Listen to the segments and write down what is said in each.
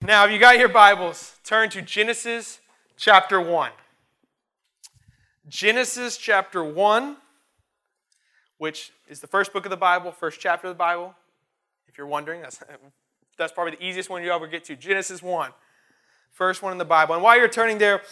Now, if you got your Bibles, turn to Genesis chapter 1. Genesis chapter 1, which is the first book of the Bible, first chapter of the Bible. If you're wondering, that's probably the easiest one you'll ever get to. Genesis 1, first one in the Bible. And while you're turning there,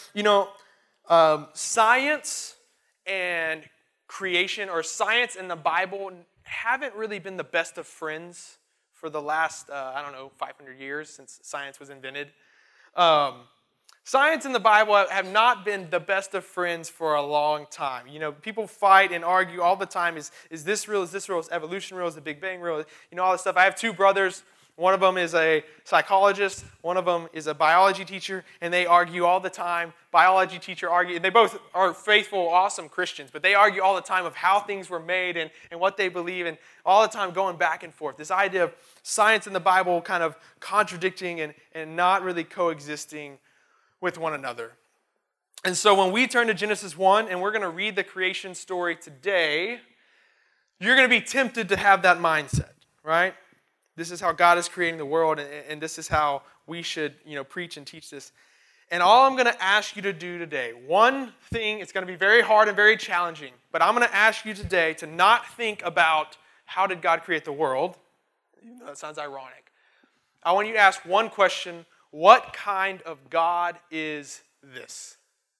science and creation, or science and the Bible, haven't really been the best of friends for the last, 500 years since science was invented. Science and the Bible have not been the best of friends for a long time. People fight and argue all the time. Is this real? Is this real? Is evolution real? Is the Big Bang real? All this stuff. I have two brothers. One of them is a psychologist. One of them is a biology teacher, and they argue all the time. Biology teacher argue, and they both are faithful, awesome Christians, but they argue all the time of how things were made and what they believe, and all the time going back and forth. This idea of science and the Bible kind of contradicting and not really coexisting with one another. And so when we turn to Genesis 1, and we're going to read the creation story today, you're going to be tempted to have that mindset, right? This is how God is creating the world, and this is how we should, preach and teach this. And all I'm going to ask you to do today, one thing, it's going to be very hard and very challenging, but I'm going to ask you today to not think about how did God create the world. That sounds ironic. I want you to ask one question: what kind of God is this?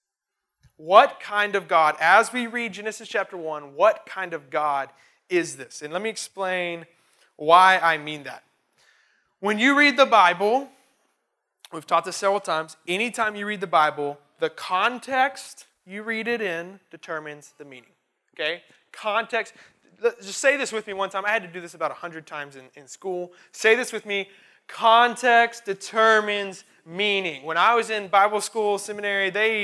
What kind of God? As we read Genesis chapter 1, what kind of God is this? And let me explain why I mean that. When you read the Bible, we've taught this several times, anytime you read the Bible, the context you read it in determines the meaning. Okay? Context. Just say this with me one time. I had to do this about 100 times in school. Say this with me. Context determines meaning. When I was in Bible school, seminary,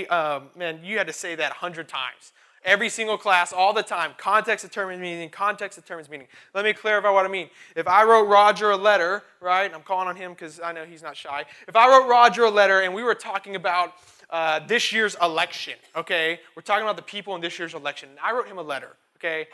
you had to say that 100 times. Every single class, all the time. Context determines meaning. Context determines meaning. Let me clarify what I mean. If I wrote Roger a letter, right? I'm calling on him because I know he's not shy. If I wrote Roger a letter and we were talking about this year's election, okay? We're talking about the people in this year's election. And I wrote him a letter, okay?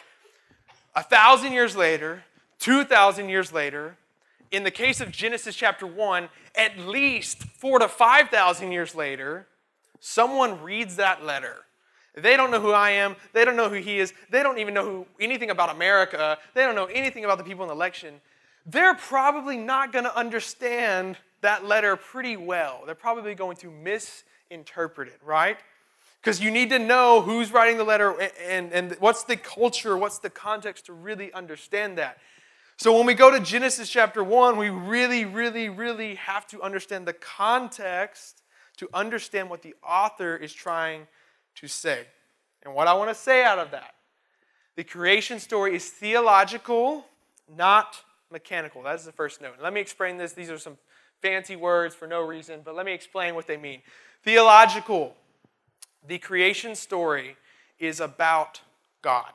1,000 years later, 2,000 years later, in the case of Genesis chapter 1, at least 4,000 to 5,000 years later, someone reads that letter. They don't know who I am. They don't know who he is. They don't even know anything about America. They don't know anything about the people in the election. They're probably not going to understand that letter pretty well. They're probably going to misinterpret it, right? Because you need to know who's writing the letter and what's the culture, what's the context to really understand that. So when we go to Genesis chapter 1, we really, really, really have to understand the context to understand what the author is trying to say. And what I want to say out of that, the creation story is theological, not mechanical. That is the first note. Let me explain this. These are some fancy words for no reason, but let me explain what they mean. Theological. The creation story is about God.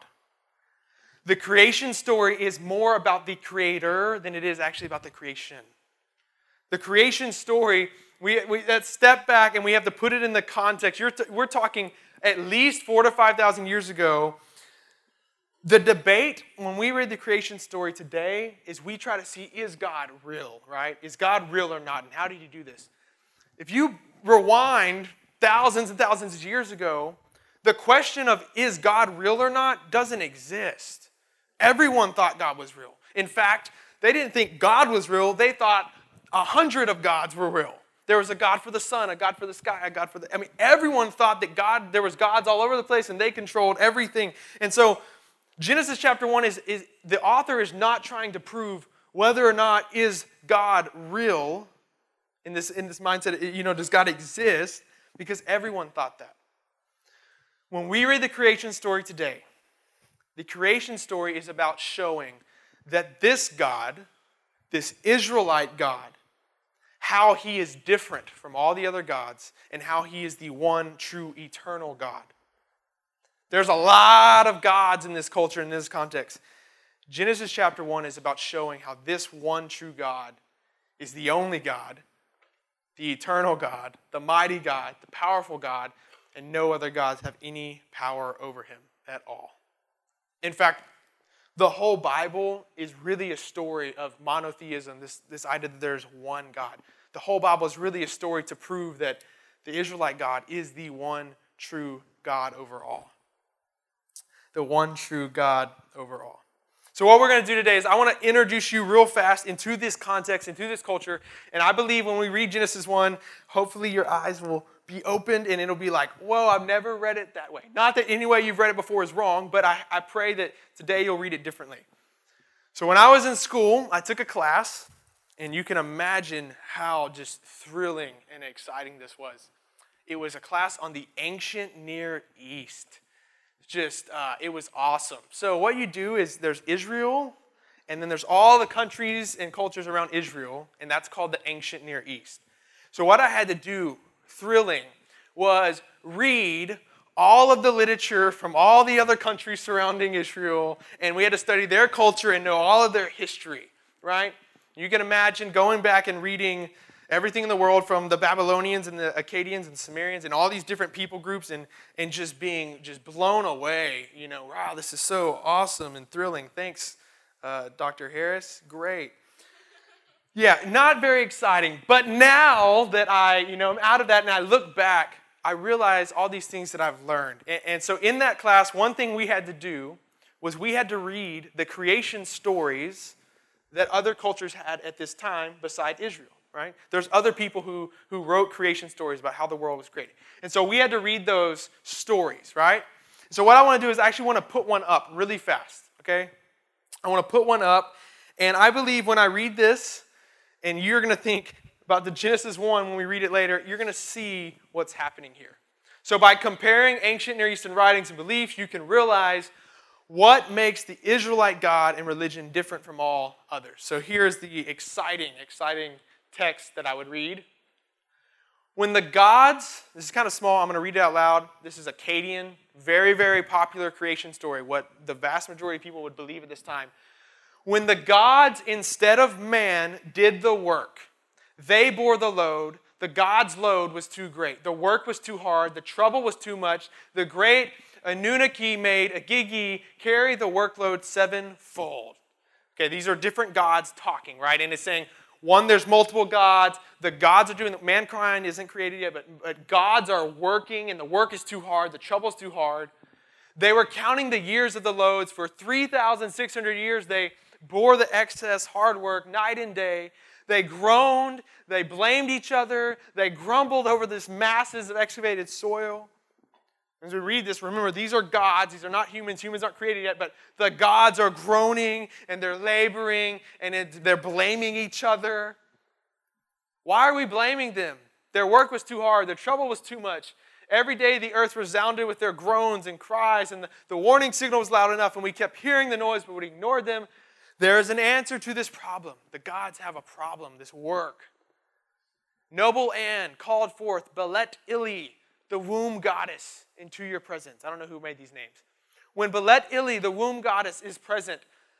The creation story is more about the creator than it is actually about the creation. The creation story, let's step back and we have to put it in the context. We're talking at least 4,000 to 5,000 years ago. The debate when we read the creation story today is we try to see, is God real, right? Is God real or not? And how did he do this? If you rewind thousands and thousands of years ago, the question of is God real or not doesn't exist. Everyone thought God was real. In fact, they didn't think God was real. They thought 100 of gods were real. There was a God for the sun, a God for the sky, a God for everyone thought that there was gods all over the place and they controlled everything. And so Genesis chapter 1 is the author is not trying to prove whether or not is God real in this mindset, does God exist? Because everyone thought that. When we read the creation story today, the creation story is about showing that this God, this Israelite God, how he is different from all the other gods and how he is the one true eternal God. There's a lot of gods in this culture, in this context. Genesis chapter 1 is about showing how this one true God is the only God, the eternal God, the mighty God, the powerful God, and no other gods have any power over him at all. In fact, the whole Bible is really a story of monotheism, this idea that there's one God. the whole Bible is really a story to prove that the Israelite God is the one true God over all. The one true God over all. So what we're going to do today is I want to introduce you real fast into this context, into this culture. And I believe when we read Genesis 1, hopefully your eyes will be opened and it'll be like, whoa, I've never read it that way. Not that any way you've read it before is wrong, but I pray that today you'll read it differently. So when I was in school, I took a class, and you can imagine how just thrilling and exciting this was. It was a class on the ancient Near East. It was awesome. So what you do is there's Israel, and then there's all the countries and cultures around Israel, and that's called the ancient Near East. So what I had to do, thrilling, was read all of the literature from all the other countries surrounding Israel, and we had to study their culture and know all of their history, right? You can imagine going back and reading everything in the world from the Babylonians and the Akkadians and Sumerians and all these different people groups and just being blown away. You know, wow, this is so awesome and thrilling. Thanks, Dr. Harris. Great. Yeah, not very exciting. But now that I'm out of that and I look back, I realize all these things that I've learned. And so in that class, one thing we had to do was we had to read the creation stories that other cultures had at this time beside Israel. Right? There's other people who wrote creation stories about how the world was created. And so we had to read those stories, right? So what I want to do is I actually want to put one up really fast, okay? I want to put one up, and I believe when I read this, and you're going to think about the Genesis 1 when we read it later, you're going to see what's happening here. So by comparing ancient Near Eastern writings and beliefs, you can realize what makes the Israelite God and religion different from all others. So here's the exciting text that I would read. When the gods, this is kind of small, I'm going to read it out loud. This is Akkadian, very, very popular creation story, what the vast majority of people would believe at this time. When the gods, instead of man, did the work, they bore the load. The gods' load was too great. The work was too hard. The trouble was too much. The great Anunnaki made Agigi carry the workload sevenfold. Okay, these are different gods talking, right? And it's saying, one, there's multiple gods. The gods are doing it. Mankind isn't created yet, but gods are working, and the work is too hard. The trouble is too hard. They were counting the years of the loads. For 3,600 years, they bore the excess hard work night and day. They groaned. They blamed each other. They grumbled over this masses of excavated soil. As we read this, remember, these are gods. These are not humans. Humans aren't created yet, but the gods are groaning, and they're laboring, and they're blaming each other. Why are we blaming them? Their work was too hard. Their trouble was too much. Every day the earth resounded with their groans and cries, and the warning signal was loud enough, and we kept hearing the noise, but we ignored them. There is an answer to this problem. The gods have a problem, this work. Noble Anne called forth Belet Ili, the womb goddess, into your presence. I don't know who made these names. When Belet Ili, the womb goddess, is present,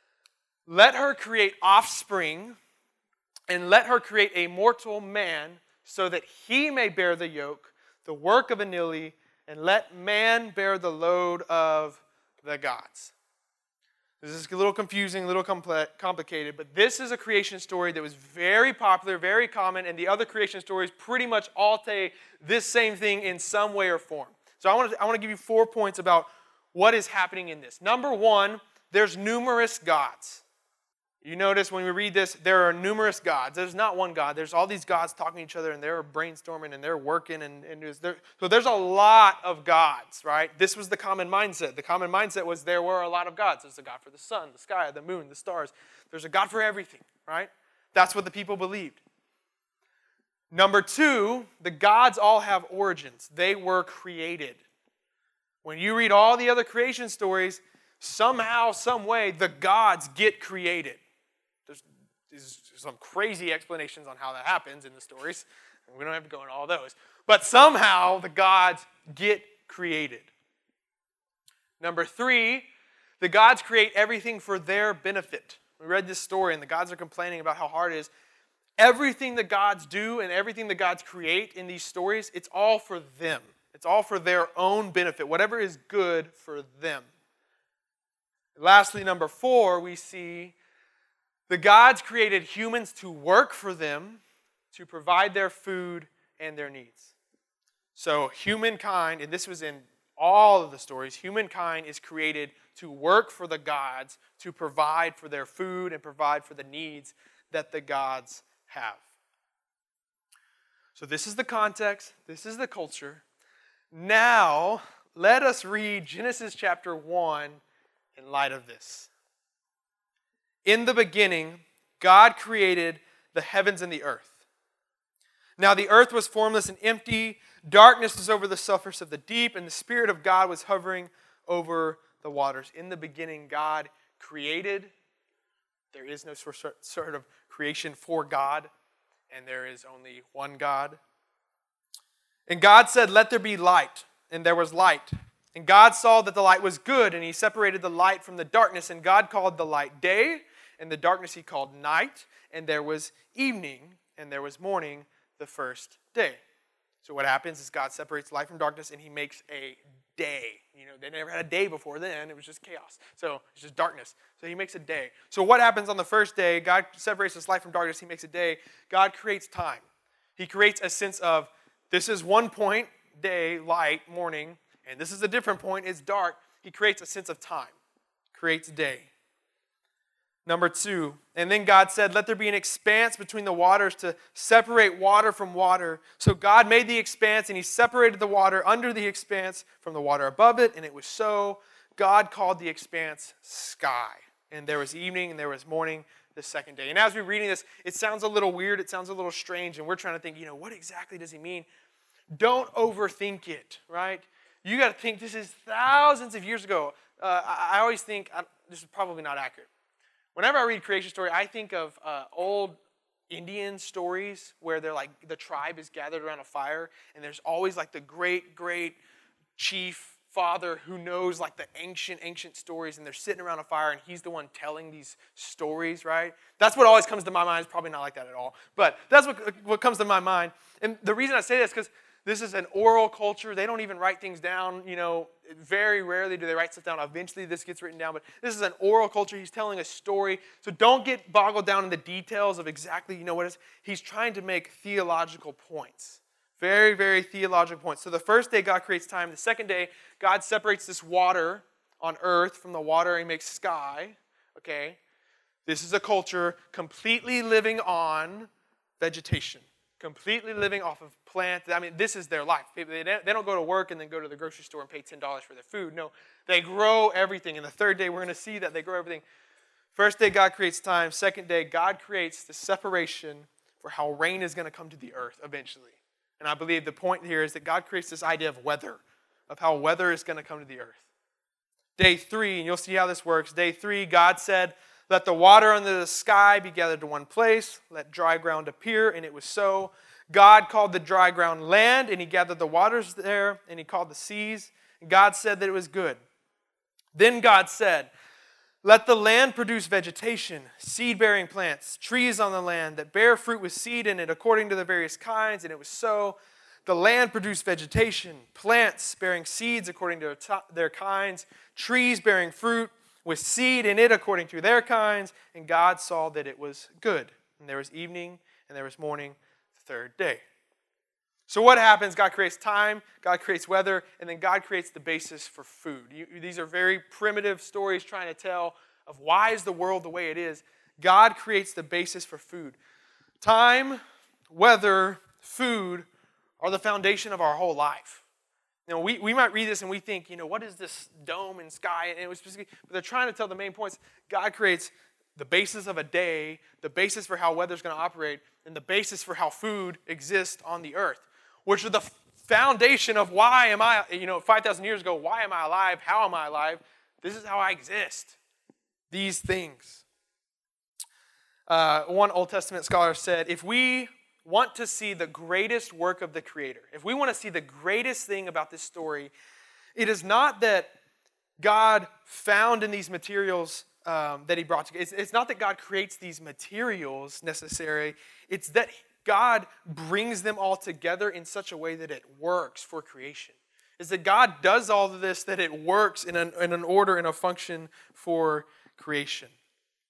let her create offspring, and let her create a mortal man, so that he may bear the yoke, the work of Enlil, and let man bear the load of the gods. This is a little confusing, a little complicated, but this is a creation story that was very popular, very common, and the other creation stories pretty much all say this same thing in some way or form. So I want to give you 4 points about what is happening in this. Number one, there's numerous gods. You notice when we read this, there are numerous gods. There's not one God. There's all these gods talking to each other, and they're brainstorming, and they're working. So there's a lot of gods, right? This was the common mindset. The common mindset was there were a lot of gods. There's a God for the sun, the sky, the moon, the stars. There's a God for everything, right? That's what the people believed. Number two, the gods all have origins. They were created. When you read all the other creation stories, somehow, some way, the gods get created. There's some crazy explanations on how that happens in the stories. We don't have to go into all those. But somehow the gods get created. Number three, the gods create everything for their benefit. We read this story, and the gods are complaining about how hard it is. Everything the gods do and everything the gods create in these stories, it's all for them. It's all for their own benefit, whatever is good for them. Lastly, number four, we see the gods created humans to work for them, to provide their food and their needs. So humankind, and this was in all of the stories, humankind is created to work for the gods, to provide for their food and provide for the needs that the gods have. So this is the context, this is the culture. Now, let us read Genesis chapter 1 in light of this. In the beginning, God created the heavens and the earth. Now the earth was formless and empty, darkness was over the surface of the deep, and the Spirit of God was hovering over the waters. In the beginning, God created. There is no sort of creation for God, and there is only one God. And God said, "Let there be light," and there was light. And God saw that the light was good, and he separated the light from the darkness, and God called the light day, and the darkness he called night, and there was evening, and there was morning the first day. So what happens is God separates light from darkness, and he makes a day. They never had a day before then. It was just chaos. So it's just darkness. So he makes a day. So what happens on the first day? God separates this light from darkness. He makes a day. God creates time. He creates a sense of, this is one point, day, light, morning, and this is a different point, it's dark. He creates a sense of time. Creates day. Number 2, and then God said, "Let there be an expanse between the waters to separate water from water." So God made the expanse, and he separated the water under the expanse from the water above it, and it was so. God called the expanse sky. And there was evening, and there was morning the second day. And as we're reading this, it sounds a little weird, it sounds a little strange, and we're trying to think, what exactly does he mean? Don't overthink it, right? You got to think this is thousands of years ago. I always think, this is probably not accurate. Whenever I read creation story, I think of old Indian stories where they're like the tribe is gathered around a fire, and there's always like the great chief father who knows like the ancient stories, and they're sitting around a fire, and he's the one telling these stories, right? That's what always comes to my mind. It's probably not like that at all, but that's what comes to my mind. And the reason I say this is because this is an oral culture. They don't even write things down, very rarely do they write stuff down. Eventually this gets written down, but this is an oral culture. He's telling a story. So don't get boggled down in the details of exactly, what it is. He's trying to make theological points. Very, very theological points. So the first day, God creates time. The second day, God separates this water on earth from the water. He makes sky, okay? This is a culture completely living on vegetation. Completely living off of plants. I mean, this is their life. They don't go to work and then go to the grocery store and pay $10 for their food. No, they grow everything. And the third day, we're going to see that they grow everything. First day, God creates time. Second day, God creates the separation for how rain is going to come to the earth eventually. And I believe the point here is that God creates this idea of weather, of how weather is going to come to the earth. Day 3, and you'll see how this works. Day 3, God said, "Let the water under the sky be gathered to one place. Let dry ground appear," and it was so. God called the dry ground land, and he gathered the waters there, and he called the seas. And God said that it was good. Then God said, "Let the land produce vegetation, seed-bearing plants, trees on the land that bear fruit with seed in it according to the various kinds," and it was so. The land produced vegetation, plants bearing seeds according to their kinds, trees bearing fruit with seed in it according to their kinds, and God saw that it was good. And there was evening, and there was morning, the third day. So what happens? God creates time, God creates weather, and then God creates the basis for food. These are very primitive stories trying to tell of why is the world the way it is. God creates the basis for food. Time, weather, food are the foundation of our whole life. We might read this and we think, what is this dome and sky? And it was specifically, but they're trying to tell the main points. God creates the basis of a day, the basis for how weather's going to operate, and the basis for how food exists on the earth, which are the foundation of why am I, 5,000 years ago, why am I alive? How am I alive? This is how I exist. These things. One Old Testament scholar said, if we want to see the greatest work of the Creator, if we want to see the greatest thing about this story, it is not that God found in these materials that he brought together. It's not that God creates these materials necessarily. It's that God brings them all together in such a way that it works for creation. It's that God does all of this, that it works in an order and a function for creation.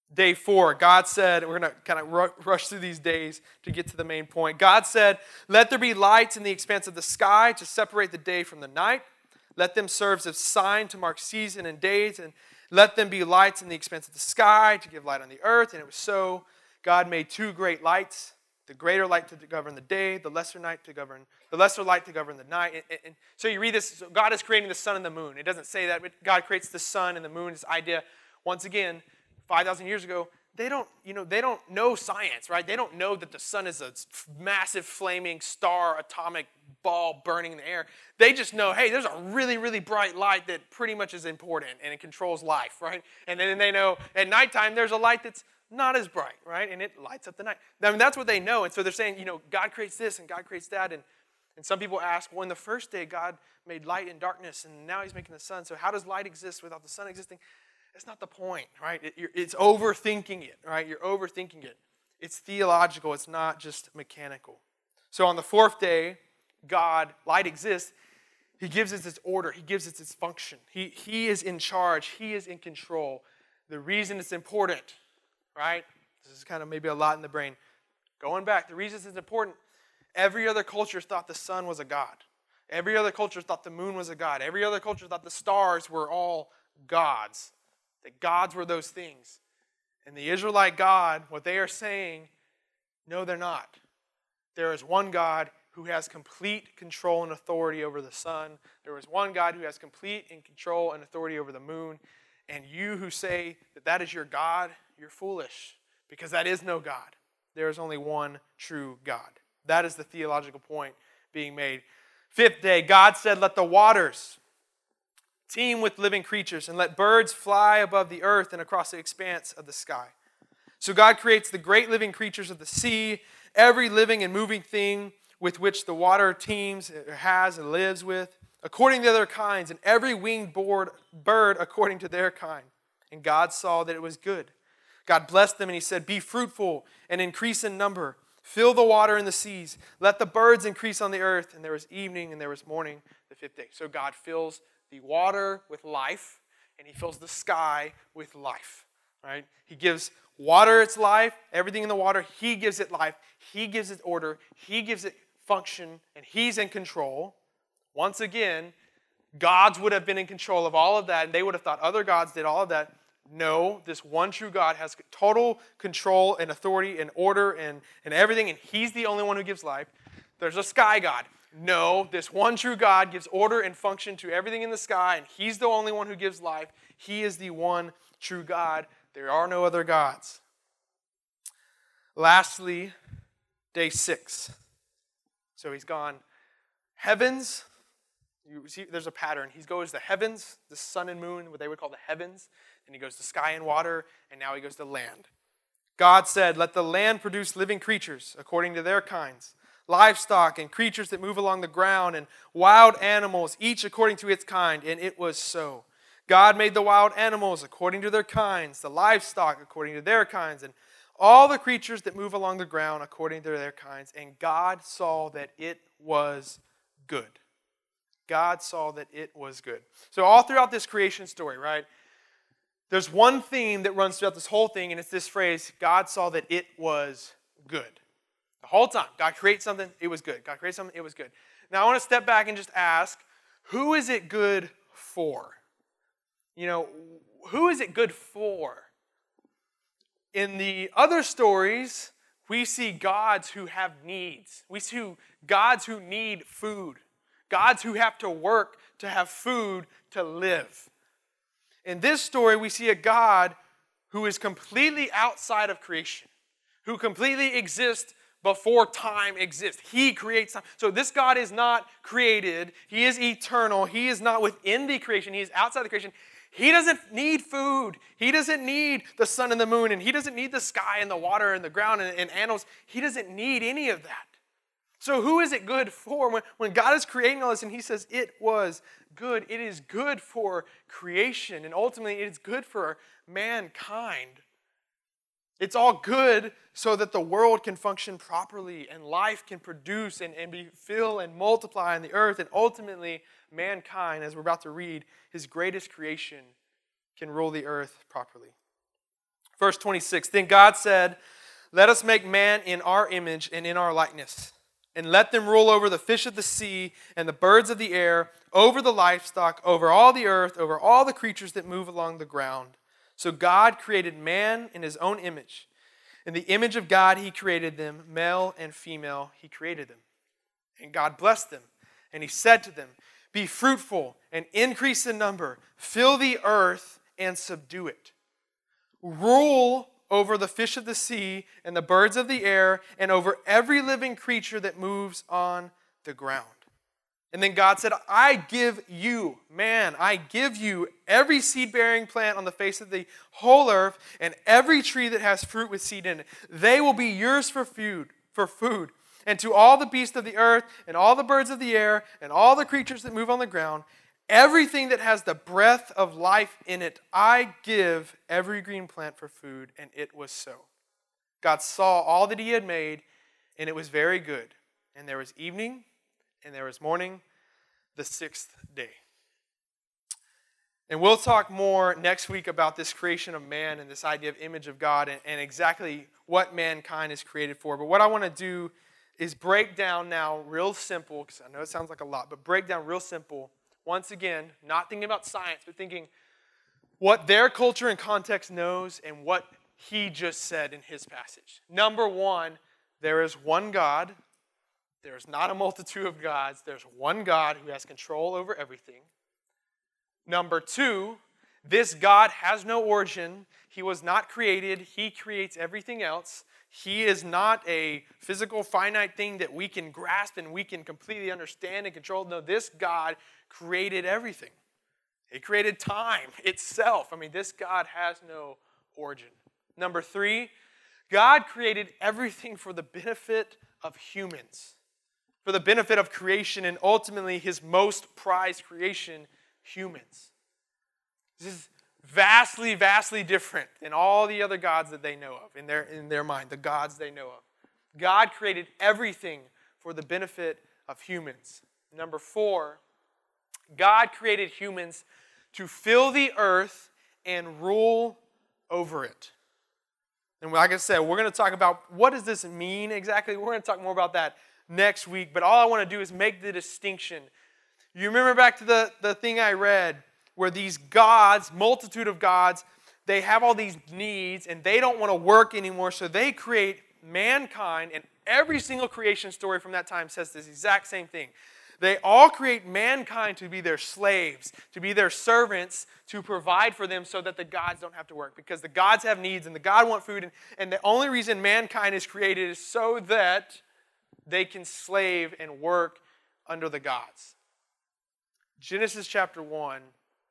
Day 4, God said, we're going to kind of rush through these days to get to the main point. God said, "Let there be lights in the expanse of the sky to separate the day from the night. Let them serve as a sign to mark season and days, and let them be lights in the expanse of the sky to give light on the earth." And it was so. God made 2 great lights, the greater light to govern the day, the lesser light to govern the night. And so you read this, so God is creating the sun and the moon. It doesn't say that, but God creates the sun and the moon. This idea, once again, 5,000 years ago, they don't know science, right? They don't know that the sun is a massive flaming star, atomic ball burning in the air. They just know, hey, there's a really, really bright light that pretty much is important and it controls life, right? And then they know at nighttime there's a light that's not as bright, right? And it lights up the night. I mean, that's what they know. And so they're saying, God creates this and God creates that. And some people ask, well, in the first day, God made light and darkness, and now he's making the sun. So how does light exist without the sun existing? That's not the point, right? It's overthinking it, right? You're overthinking it. It's theological. It's not just mechanical. So on the 4th day, light exists. He gives it its order. He gives it its function. He is in charge. He is in control. The reason it's important, right? This is kind of maybe a lot in the brain. Going back, the reason it's important, every other culture thought the sun was a god. Every other culture thought the moon was a god. Every other culture thought the stars were all gods. That gods were those things. And the Israelite God, what they are saying, no, they're not. There is one God who has complete control and authority over the sun. There is one God who has complete control and authority over the moon. And you who say that that is your God, you're foolish, because that is no God. There is only one true God. That is the theological point being made. 5th day, God said, "Let the waters teem with living creatures, and let birds fly above the earth and across the expanse of the sky." So God creates the great living creatures of the sea, every living and moving thing with which the water teems, has, and lives with, according to their kinds, and every winged bird according to their kind. And God saw that it was good. God blessed them, and he said, "Be fruitful and increase in number. Fill the water in the seas. Let the birds increase on the earth." And there was evening and there was morning the 5th day. So God fills the water with life, and he fills the sky with life, right? He gives water its life, everything in the water, he gives it life, he gives it order, he gives it function, and he's in control. Once again, gods would have been in control of all of that, and they would have thought other gods did all of that. No, this one true God has total control and authority and order and everything, and he's the only one who gives life. There's a sky god. No, this one true God gives order and function to everything in the sky, and he's the only one who gives life. He is the one true God. There are no other gods. Lastly, day 6. So he's gone heavens. You see, there's a pattern. He goes to heavens, the sun and moon, what they would call the heavens. Then he goes to sky and water, and now he goes to land. God said, "Let the land produce living creatures according to their kinds, livestock and creatures that move along the ground, and wild animals, each according to its kind." And it was so. God made the wild animals according to their kinds, the livestock according to their kinds, and all the creatures that move along the ground according to their kinds. And God saw that it was good. God saw that it was good. So all throughout this creation story, right, there's one theme that runs throughout this whole thing, and it's this phrase, God saw that it was good. The whole time, God creates something, it was good. God creates something, it was good. Now I want to step back and just ask, who is it good for? Who is it good for? In the other stories, we see gods who have needs. We see gods who need food. Gods who have to work to have food to live. In this story, we see a God who is completely outside of creation, who completely exists before time exists. He creates time. So this God is not created. He is eternal. He is not within the creation. He is outside the creation. He doesn't need food. He doesn't need the sun and the moon, and he doesn't need the sky and the water and the ground and animals. He doesn't need any of that. So who is it good for? When God is creating all this and he says it was good, it is good for creation, and ultimately it is good for mankind. It's all good so that the world can function properly and life can produce and fill and multiply on the earth, and ultimately mankind, as we're about to read, his greatest creation, can rule the earth properly. Verse 26, then God said, let us make man in our image and in our likeness, and let them rule over the fish of the sea and the birds of the air, over the livestock, over all the earth, over all the creatures that move along the ground. So God created man in his own image. In the image of God he created them, male and female he created them. And God blessed them, and he said to them, be fruitful and increase in number, fill the earth and subdue it. Rule over the fish of the sea and the birds of the air and over every living creature that moves on the ground. And then God said, I give you, man, I give you every seed-bearing plant on the face of the whole earth and every tree that has fruit with seed in it. They will be yours for food. And to all the beasts of the earth and all the birds of the air and all the creatures that move on the ground, everything that has the breath of life in it, I give every green plant for food, and it was so. God saw all that he had made, and it was very good. And there was evening, and there was morning, the sixth day. And we'll talk more next week about this creation of man and this idea of image of God and exactly what mankind is created for. But what I want to do is break down now real simple, because I know it sounds like a lot, but break down real simple. Once again, not thinking about science, but thinking what their culture and context knows and what he just said in his passage. Number one, there is one God. There is not a multitude of gods. There's one God who has control over everything. Number two, this God has no origin. He was not created. He creates everything else. He is not a physical, finite thing that we can grasp and we can completely understand and control. No, this God created everything. He created time itself. I mean, this God has no origin. Number three, God created everything for the benefit of humans, for the benefit of creation, and ultimately his most prized creation, humans. This is vastly, vastly different than all the other gods that they know of in their mind, the gods they know of. God created everything for the benefit of humans. Number four, God created humans to fill the earth and rule over it. And like I said, we're going to talk about what does this mean exactly. We're going to talk more about that next week. But all I want to do is make the distinction. You remember back to the thing I read where these gods, multitude of gods, they have all these needs and they don't want to work anymore. So they create mankind, and every single creation story from that time says this exact same thing. They all create mankind to be their slaves, to be their servants, to provide for them so that the gods don't have to work. Because the gods have needs and the gods want food. And the only reason mankind is created is so that they can slave and work under the gods. Genesis chapter 1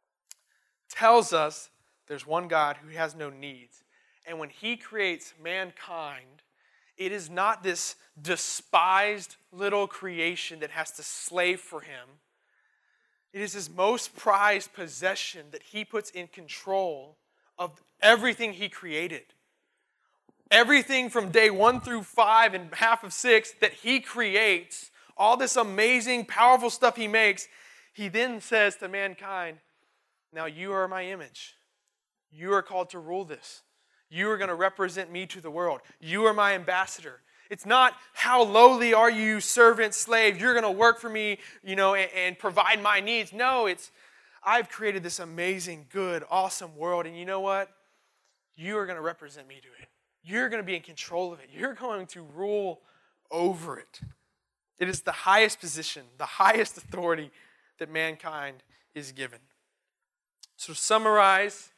tells us there's one God who has no needs. And when he creates mankind, it is not this despised little creation that has to slave for him. It is his most prized possession that he puts in control of everything he created. Everything from day 1 through 5 and half of 6 that he creates, all this amazing, powerful stuff he makes, he then says to mankind, now you are my image. You are called to rule this. You are going to represent me to the world. You are my ambassador. It's not how lowly are you, servant, slave. You're going to work for me, and provide my needs. No, it's I've created this amazing, good, awesome world. And you know what? You are going to represent me to it. You're going to be in control of it. You're going to rule over it. It is the highest position, the highest authority that mankind is given. So to summarize,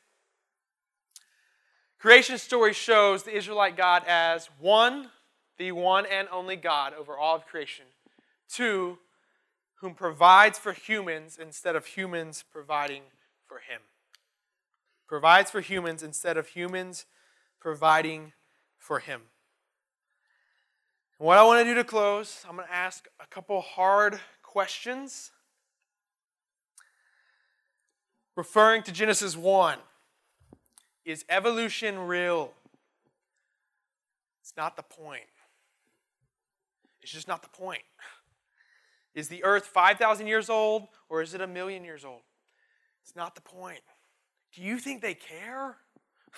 creation story shows the Israelite God as one, the one and only God over all of creation. Two, whom provides for humans instead of humans providing for him. Provides for humans instead of humans providing for him. And what I want to do to close, I'm going to ask a couple hard questions. Referring to Genesis 1. Is evolution real? It's not the point. It's just not the point. Is the earth 5,000 years old or is it 1,000,000 years old? It's not the point. Do you think they care?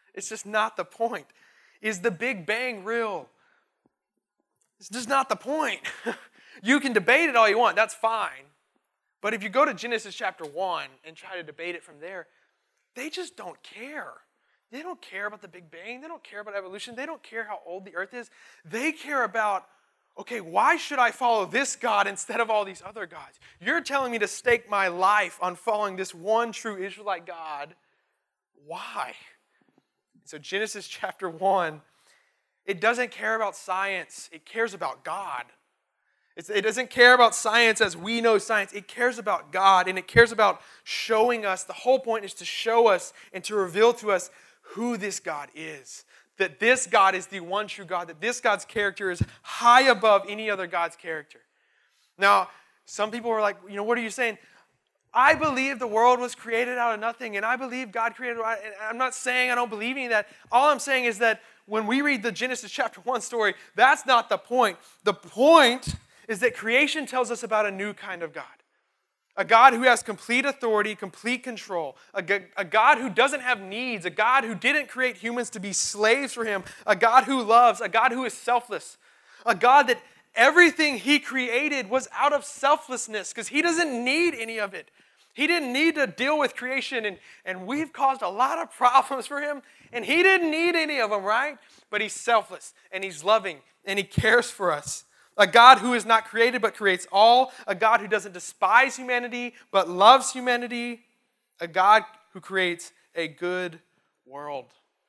It's just not the point. Is the Big Bang real? It's just not the point. You can debate it all you want. That's fine. But if you go to Genesis chapter 1 and try to debate it from there, they just don't care. They don't care about the Big Bang. They don't care about evolution. They don't care how old the earth is. They care about, okay, why should I follow this God instead of all these other gods? You're telling me to stake my life on following this one true Israelite God. Why? So Genesis chapter 1, it doesn't care about science. It cares about God. It doesn't care about science as we know science. It cares about God, and it cares about showing us. The whole point is to show us and to reveal to us who this God is. That this God is the one true God. That this God's character is high above any other God's character. Now, some people are like, what are you saying? I believe the world was created out of nothing, and I believe God created it. And I'm not saying I don't believe any of that. All I'm saying is that when we read the Genesis chapter 1 story, that's not the point. The point is that creation tells us about a new kind of God. A God who has complete authority, complete control. A God who doesn't have needs. A God who didn't create humans to be slaves for him. A God who loves. A God who is selfless. A God that everything he created was out of selflessness because he doesn't need any of it. He didn't need to deal with creation, and we've caused a lot of problems for him, and he didn't need any of them, right? But he's selfless, and he's loving, and he cares for us. A God who is not created but creates all. A God who doesn't despise humanity but loves humanity. A God who creates a good world.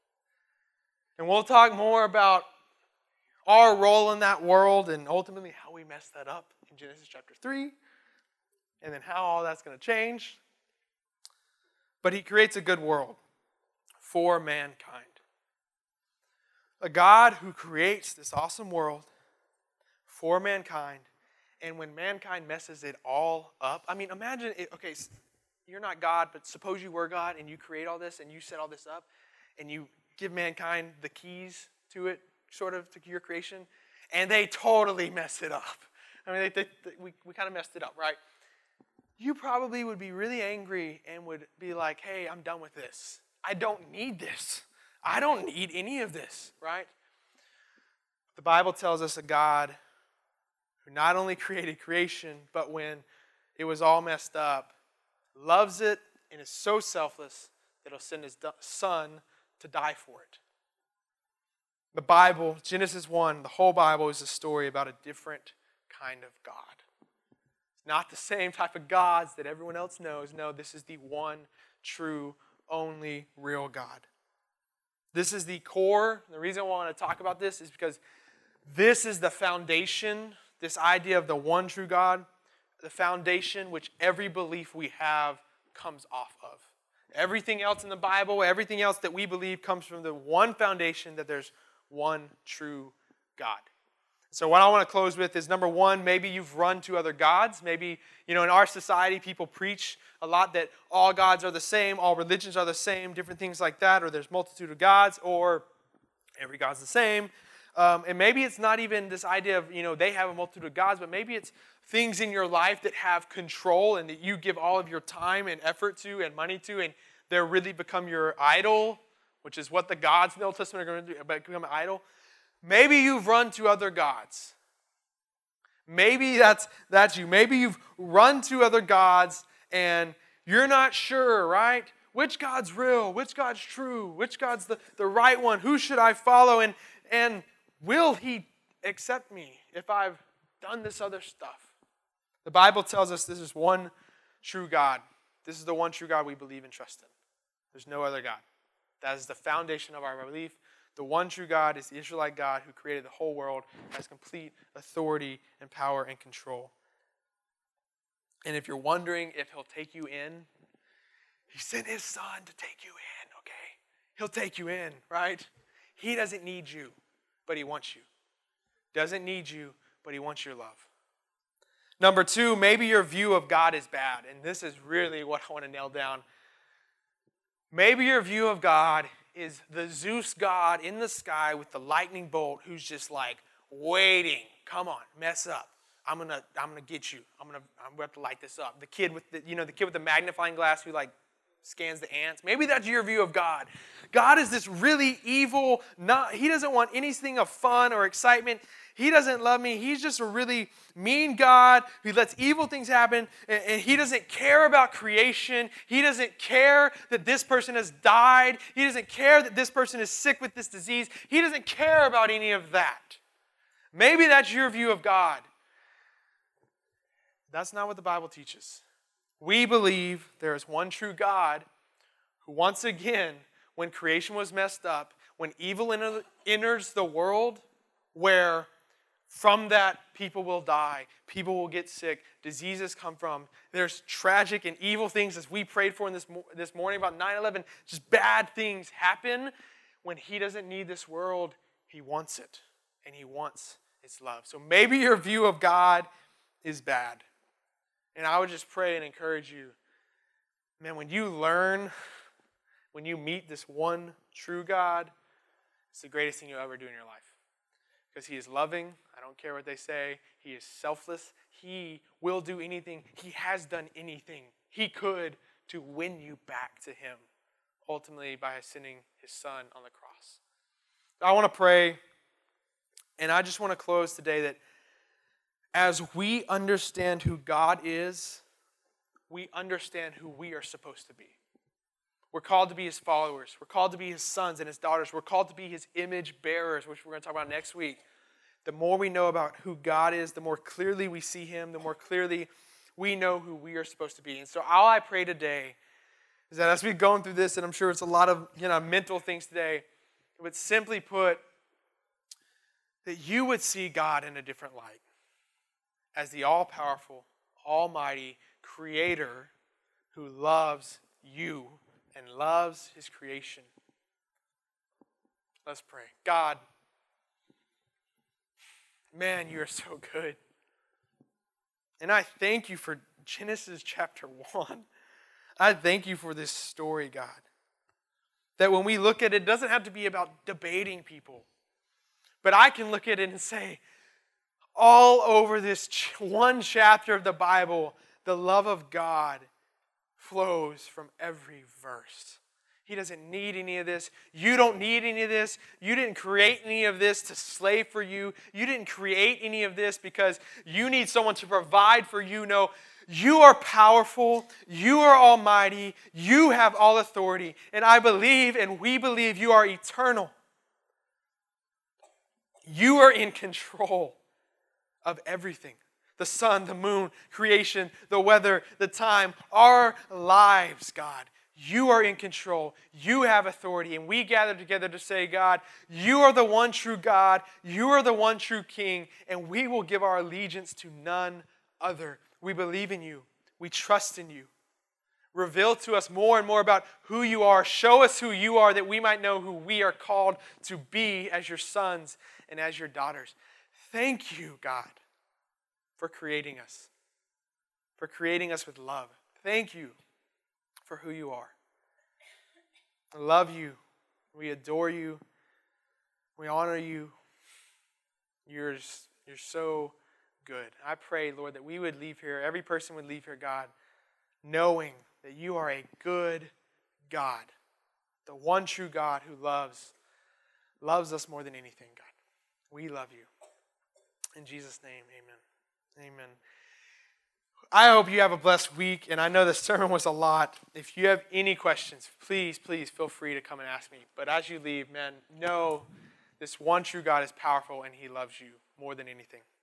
And we'll talk more about our role in that world and ultimately how we mess that up in Genesis chapter 3. And then how all that's going to change. But he creates a good world for mankind. A God who creates this awesome world for mankind, and when mankind messes it all up, imagine, okay, you're not God, but suppose you were God, and you create all this, and you set all this up, and you give mankind the keys to it, sort of, to your creation, and they totally mess it up. We kind of messed it up, right? You probably would be really angry and would be like, hey, I'm done with this. I don't need this. I don't need any of this, right? The Bible tells us a God who not only created creation, but when it was all messed up, loves it and is so selfless that he'll send his son to die for it. The Bible, Genesis 1, the whole Bible is a story about a different kind of God. It's not the same type of gods that everyone else knows. No, this is the one true, only real God. This is the core. The reason I want to talk about this is because this is the foundation, this idea of the one true God, the foundation which every belief we have comes off of. Everything else in the Bible, everything else that we believe comes from the one foundation that there's one true God. So what I want to close with is, number one, maybe you've run to other gods. Maybe, in our society, people preach a lot that all gods are the same, all religions are the same, different things like that, or there's multitude of gods, or every god's the same. And maybe it's not even this idea of, they have a multitude of gods, but maybe it's things in your life that have control and that you give all of your time and effort to and money to, and they're really become your idol, which is what the gods in the Old Testament are going to do, become an idol. Maybe you've run to other gods. Maybe that's you. Maybe you've run to other gods and you're not sure, right? Which God's real? Which God's true? Which God's the right one? Who should I follow? And will he accept me if I've done this other stuff? The Bible tells us this is one true God. This is the one true God we believe and trust in. There's no other God. That is the foundation of our belief. The one true God is the Israelite God who created the whole world, has complete authority and power and control. And if you're wondering if he'll take you in, he sent his son to take you in, okay? He'll take you in, right? He doesn't need you, but he wants you. Doesn't need you, but he wants your love. Number two, maybe your view of God is bad, and this is really what I want to nail down. Maybe your view of God is the Zeus god in the sky with the lightning bolt who's just like waiting. Come on, mess up. I'm gonna get you. I'm gonna have to light this up. The kid with the kid with the magnifying glass who like scans the ants. Maybe that's your view of God. God is this really evil, he doesn't want anything of fun or excitement. He doesn't love me. He's just a really mean God who lets evil things happen, and he doesn't care about creation. He doesn't care that this person has died. He doesn't care that this person is sick with this disease. He doesn't care about any of that. Maybe that's your view of God. That's not what the Bible teaches. We believe there is one true God who, once again, when creation was messed up, when evil enters the world, where from that people will die, people will get sick, diseases come from, there's tragic and evil things, as we prayed for in this morning about 9/11, just bad things happen. When he doesn't need this world, he wants it, and he wants its love. So maybe your view of God is bad. And I would just pray and encourage you, man, when you learn, when you meet this one true God, it's the greatest thing you'll ever do in your life. Because he is loving. I don't care what they say. He is selfless. He will do anything. He has done anything he could to win you back to him, ultimately by sending his son on the cross. So I want to pray, and I just want to close today that as we understand who God is, we understand who we are supposed to be. We're called to be his followers. We're called to be his sons and his daughters. We're called to be his image bearers, which we're going to talk about next week. The more we know about who God is, the more clearly we see him, the more clearly we know who we are supposed to be. And so all I pray today is that as we're going through this, and I'm sure it's a lot of mental things today, but simply put, that you would see God in a different light as the all-powerful, almighty creator who loves you and loves his creation. Let's pray. God, man, you are so good. And I thank you for Genesis chapter 1. I thank you for this story, God. That when we look at it, it doesn't have to be about debating people. But I can look at it and say, all over this one chapter of the Bible, the love of God flows from every verse. He doesn't need any of this. You don't need any of this. You didn't create any of this to slave for you. You didn't create any of this because you need someone to provide for you. No, you are powerful. You are almighty. You have all authority. And I believe, and we believe, you are eternal. You are in control of everything. The sun, the moon, creation, the weather, the time, our lives, God. You are in control. You have authority. And we gather together to say, God, you are the one true God. You are the one true King. And we will give our allegiance to none other. We believe in you. We trust in you. Reveal to us more and more about who you are. Show us who you are that we might know who we are called to be as your sons and as your daughters. Thank you, God, for creating us. For creating us with love. Thank you for who you are. I love you. We adore you. We honor you. You're so good. I pray, Lord, that we would leave here, every person would leave here, God, knowing that you are a good God. The one true God who loves us more than anything, God. We love you. In Jesus' name, amen. Amen. I hope you have a blessed week, and I know the sermon was a lot. If you have any questions, please feel free to come and ask me. But as you leave, man, know this one true God is powerful, and he loves you more than anything.